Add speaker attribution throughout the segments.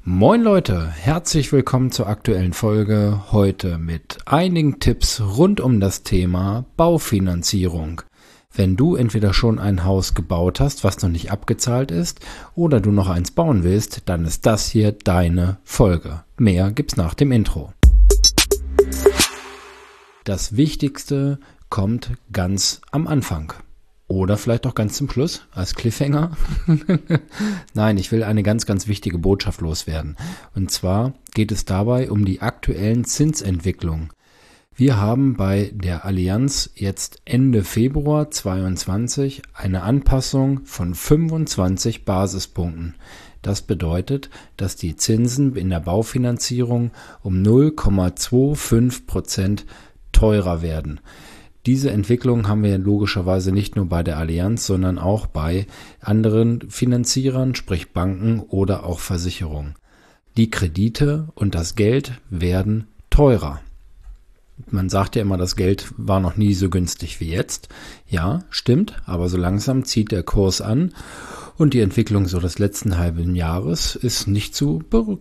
Speaker 1: Moin Leute, herzlich willkommen zur aktuellen Folge, heute mit einigen Tipps rund um das Thema Baufinanzierung. Wenn du entweder schon ein Haus gebaut hast, was noch nicht abgezahlt ist, oder du noch eins bauen willst, dann ist das hier deine Folge. Mehr gibt's nach dem Intro. Das Wichtigste kommt ganz am Anfang. Oder vielleicht auch ganz zum Schluss, als Cliffhanger. Nein, ich will eine ganz, ganz wichtige Botschaft loswerden. Und zwar geht es dabei um die aktuellen Zinsentwicklungen. Wir haben bei der Allianz jetzt Ende Februar 2022 eine Anpassung von 25 Basispunkten. Das bedeutet, dass die Zinsen in der Baufinanzierung um 0,25% teurer werden. Diese Entwicklung haben wir logischerweise nicht nur bei der Allianz, sondern auch bei anderen Finanzierern, sprich Banken oder auch Versicherungen. Die Kredite und das Geld werden teurer. Man sagt ja immer, das Geld war noch nie so günstig wie jetzt. Ja, stimmt, aber so langsam zieht der Kurs an und die Entwicklung so des letzten halben Jahres ist nicht zu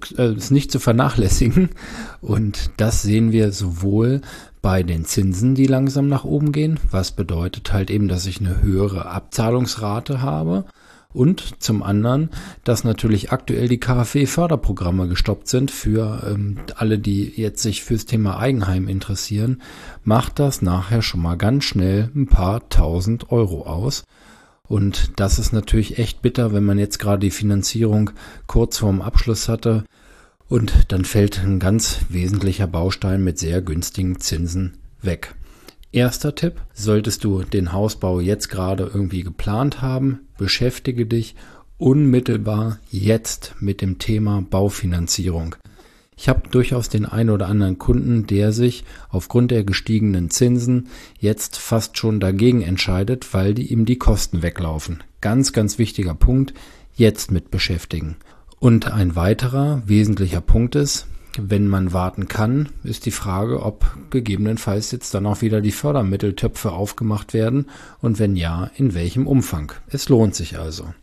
Speaker 1: vernachlässigen. Und das sehen wir sowohl bei den Zinsen, die langsam nach oben gehen, was bedeutet halt eben, dass ich eine höhere Abzahlungsrate habe. Und zum anderen, dass natürlich aktuell die KfW-Förderprogramme gestoppt sind für alle, die jetzt sich fürs Thema Eigenheim interessieren, macht das nachher schon mal ganz schnell ein paar tausend Euro aus. Und das ist natürlich echt bitter, wenn man jetzt gerade die Finanzierung kurz vorm Abschluss hatte und dann fällt ein ganz wesentlicher Baustein mit sehr günstigen Zinsen weg. Erster Tipp, solltest du den Hausbau jetzt gerade irgendwie geplant haben, beschäftige dich unmittelbar jetzt mit dem Thema Baufinanzierung. Ich habe durchaus den einen oder anderen Kunden, der sich aufgrund der gestiegenen Zinsen jetzt fast schon dagegen entscheidet, weil ihm die Kosten weglaufen. Ganz, ganz wichtiger Punkt, jetzt mit beschäftigen. Und ein weiterer wesentlicher Punkt ist, wenn man warten kann, ist die Frage, ob gegebenenfalls jetzt dann auch wieder die Fördermitteltöpfe aufgemacht werden und wenn ja, in welchem Umfang. Es lohnt sich also.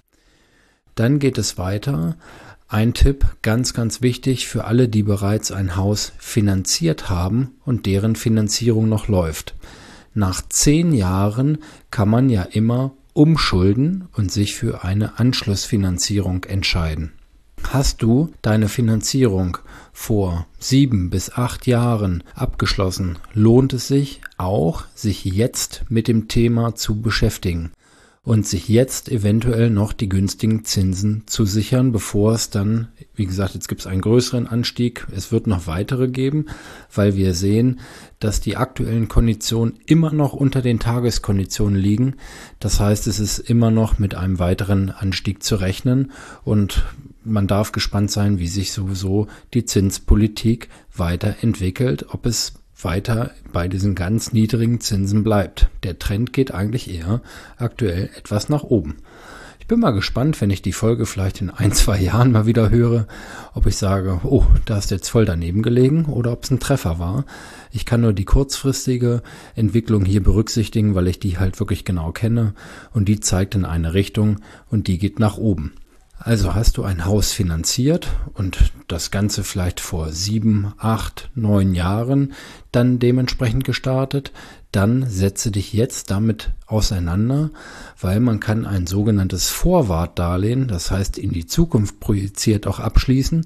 Speaker 1: Dann geht es weiter. Ein Tipp, ganz, ganz wichtig für alle, die bereits ein Haus finanziert haben und deren Finanzierung noch läuft. Nach 10 Jahren kann man ja immer umschulden und sich für eine Anschlussfinanzierung entscheiden. Hast du deine Finanzierung vor 7 bis 8 Jahren abgeschlossen, lohnt es sich auch, sich jetzt mit dem Thema zu beschäftigen und sich jetzt eventuell noch die günstigen Zinsen zu sichern, bevor es dann, wie gesagt, jetzt gibt es einen größeren Anstieg, es wird noch weitere geben, weil wir sehen, dass die aktuellen Konditionen immer noch unter den Tageskonditionen liegen. Das heißt, es ist immer noch mit einem weiteren Anstieg zu rechnen und man darf gespannt sein, wie sich sowieso die Zinspolitik weiterentwickelt, ob es weiter bei diesen ganz niedrigen Zinsen bleibt. Der Trend geht eigentlich eher aktuell etwas nach oben. Ich bin mal gespannt, wenn ich die Folge vielleicht in 1-2 Jahren mal wieder höre, ob ich sage, oh, da ist jetzt voll daneben gelegen oder ob es ein Treffer war. Ich kann nur die kurzfristige Entwicklung hier berücksichtigen, weil ich die halt wirklich genau kenne und die zeigt in eine Richtung und die geht nach oben. Also hast du ein Haus finanziert und das Ganze vielleicht vor 7, 8, 9 Jahren dann dementsprechend gestartet, dann setze dich jetzt damit auseinander, weil man kann ein sogenanntes Vorwartdarlehen, das heißt in die Zukunft projiziert, auch abschließen.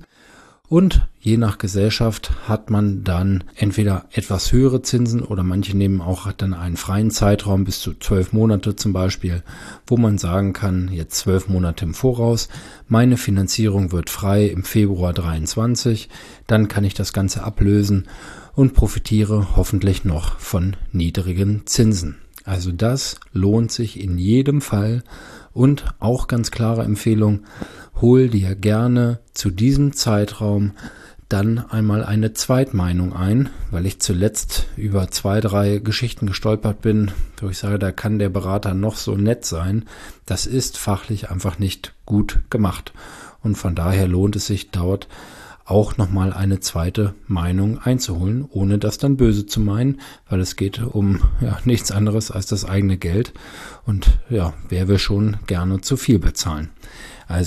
Speaker 1: Und je nach Gesellschaft hat man dann entweder etwas höhere Zinsen oder manche nehmen auch dann einen freien Zeitraum bis zu 12 Monate zum Beispiel, wo man sagen kann, jetzt 12 Monate im Voraus, meine Finanzierung wird frei im Februar 23, dann kann ich das Ganze ablösen und profitiere hoffentlich noch von niedrigen Zinsen. Also das lohnt sich in jedem Fall und auch ganz klare Empfehlung, hol dir gerne zu diesem Zeitraum dann einmal eine Zweitmeinung ein, weil ich zuletzt über 2, 3 Geschichten gestolpert bin, wo ich sage, da kann der Berater noch so nett sein. Das ist fachlich einfach nicht gut gemacht und von daher lohnt es sich dort auch nochmal eine zweite Meinung einzuholen, ohne das dann böse zu meinen, weil es geht um nichts anderes als das eigene Geld und wer will schon gerne zu viel bezahlen. Also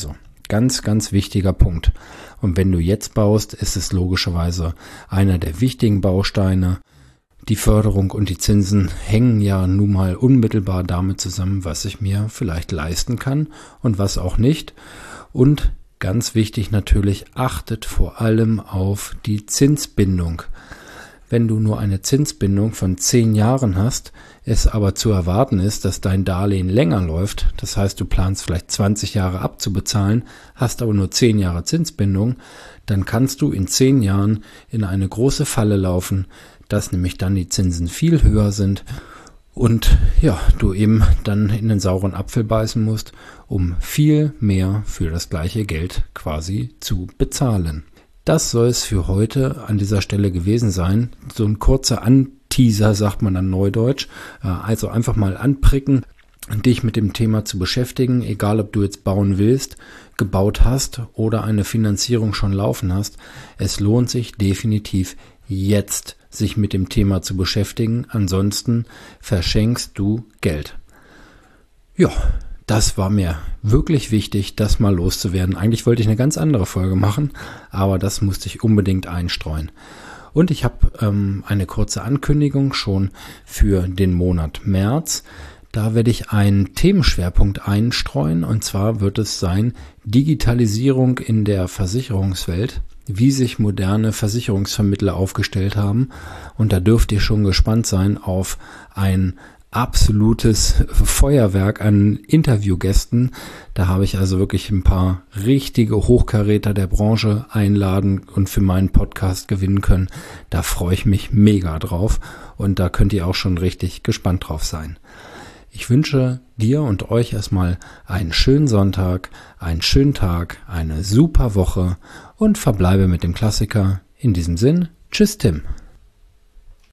Speaker 1: Ganz, ganz wichtiger Punkt. Und wenn du jetzt baust, ist es logischerweise einer der wichtigen Bausteine. Die Förderung und die Zinsen hängen ja nun mal unmittelbar damit zusammen, was ich mir vielleicht leisten kann und was auch nicht. Und ganz wichtig natürlich, achtet vor allem auf die Zinsbindung. Wenn du nur eine Zinsbindung von 10 Jahren hast, es aber zu erwarten ist, dass dein Darlehen länger läuft, das heißt, du planst vielleicht 20 Jahre abzubezahlen, hast aber nur 10 Jahre Zinsbindung, dann kannst du in 10 Jahren in eine große Falle laufen, dass nämlich dann die Zinsen viel höher sind und ja, du eben dann in den sauren Apfel beißen musst, um viel mehr für das gleiche Geld quasi zu bezahlen. Das soll es für heute an dieser Stelle gewesen sein. So ein kurzer Anteaser, sagt man dann neudeutsch. Also einfach mal anpricken, dich mit dem Thema zu beschäftigen, egal ob du jetzt bauen willst, gebaut hast oder eine Finanzierung schon laufen hast. Es lohnt sich definitiv jetzt, sich mit dem Thema zu beschäftigen. Ansonsten verschenkst du Geld. Ja. Das war mir wirklich wichtig, das mal loszuwerden. Eigentlich wollte ich eine ganz andere Folge machen, aber das musste ich unbedingt einstreuen. Und ich habe eine kurze Ankündigung schon für den Monat März. Da werde ich einen Themenschwerpunkt einstreuen, und zwar wird es sein Digitalisierung in der Versicherungswelt, wie sich moderne Versicherungsvermittler aufgestellt haben. Und da dürft ihr schon gespannt sein auf ein absolutes Feuerwerk an Interviewgästen. Da habe ich also wirklich ein paar richtige Hochkaräter der Branche einladen und für meinen Podcast gewinnen können. Da freue ich mich mega drauf und da könnt ihr auch schon richtig gespannt drauf sein. Ich wünsche dir und euch erstmal einen schönen Sonntag, einen schönen Tag, eine super Woche und verbleibe mit dem Klassiker. In diesem Sinn, tschüss Tim.